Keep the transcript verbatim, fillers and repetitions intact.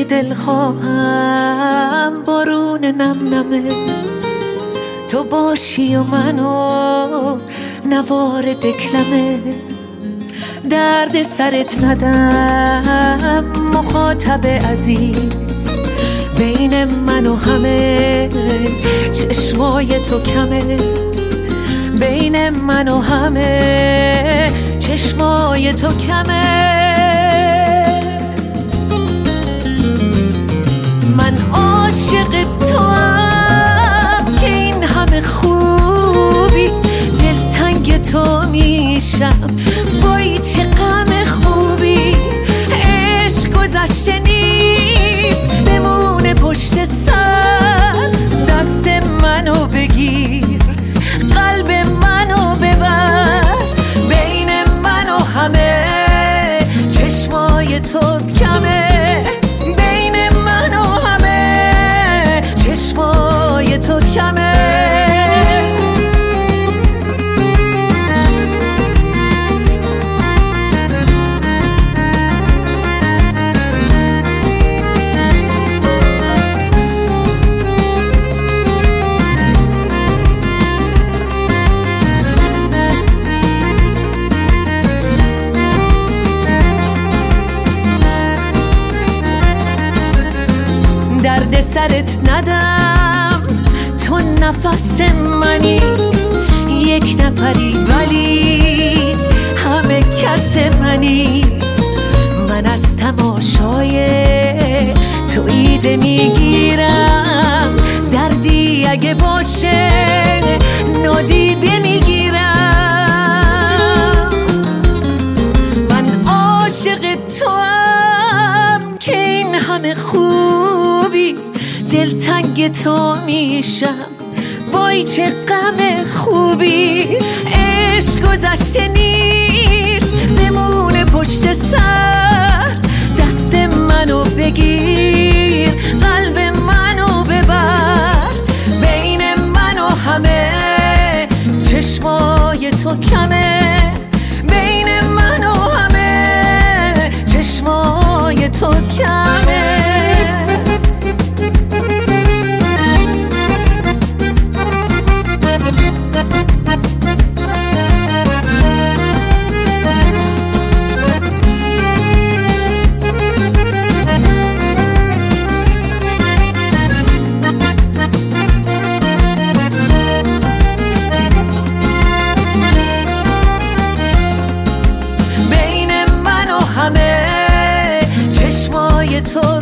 دلخواهم بارون نم نمه تو باشی و منو نوار دکلمه درد سرت ندم مخاطب عزیز بین من و همه چشمای تو کمه بین من و همه چشمای تو کمه من عاشق تو هم که این همه خوبی دلتنگ تو میشم وای چه غم خوبی عشق گذشته نیست بمونه پشت سر دست منو بگیر قلب منو ببر بین من و همه چشمای تو کمه بین من و همه چشمای تو کمه درد سرت ندم تو نفس منی یک نفری ولی همه کس منی من از تماشای تو ایده میگیرم دردی اگه باشه نادیده میگیرم من عاشق تو هم که این همه خوبی دلتنگ تو میشم وای چه غم خوبی عشق گذشته نیست بمونه پشت سر دست منو بگیر قلب منو ببر بین من و همه چشمای تو کمه بین من و همه چشمای تو کمه تو